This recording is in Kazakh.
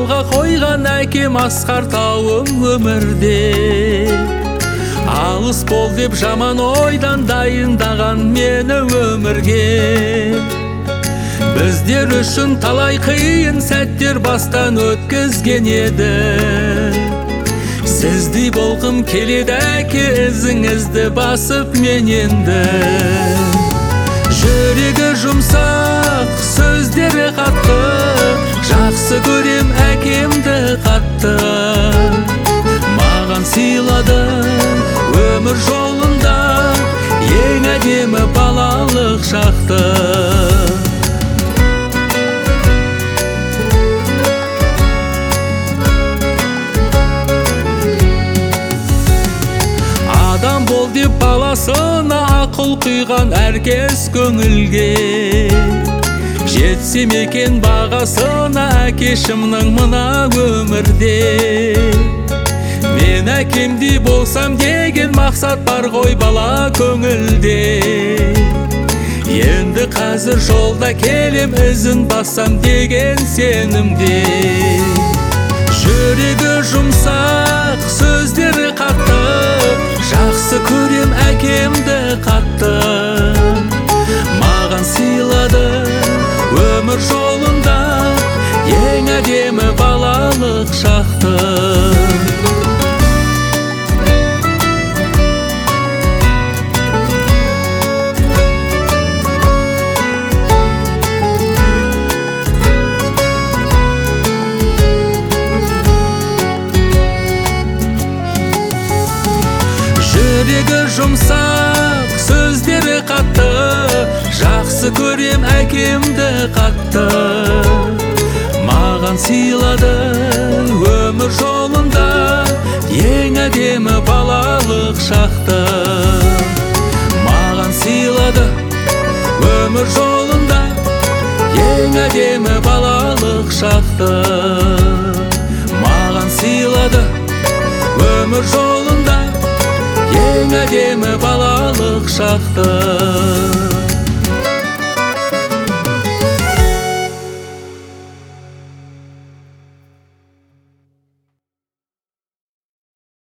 алға қойған әкем асқар тауым өмірде. Алыс бол деп жаман ойдан дайындаған мені өмірге. Біздер үшін талай қиын сәттер бастан өткізген еді. Сіздей болғым келеді әке, ізіңізді басып мен енді. Жүрегі жұмсақ, сөздері қатты, жақсы көрем әкемді қатты. Маған сыйлады өмір жолында ең әдемі балалық шақты. Адам бол деп баласына ақыл құйған әркез көңілге. Жетсем екен бағасына әкешімнің мына өмірде. Мен әкемдей болсам деген мақсат бар ғой бала көңілде. Енді қазір жолда келем, ізін бассам деген сенімде. Жүрегі жұмсақ, сөздері қатты, жақсы көрем әкемді қатты. Маған сыйлады өмір жолында ең әдемі балалық шақты. Жүрегі жұмсақ, сөздері қатты, жақсы көрем әкемді қатты. Маған сыйлады өмір жолында ең әдемі балалық шақты. Маған сыйлады өмір жолында ең әдемі балалық шақты. Маған сыйлады өмір жолында ең әдемі балалық шақты.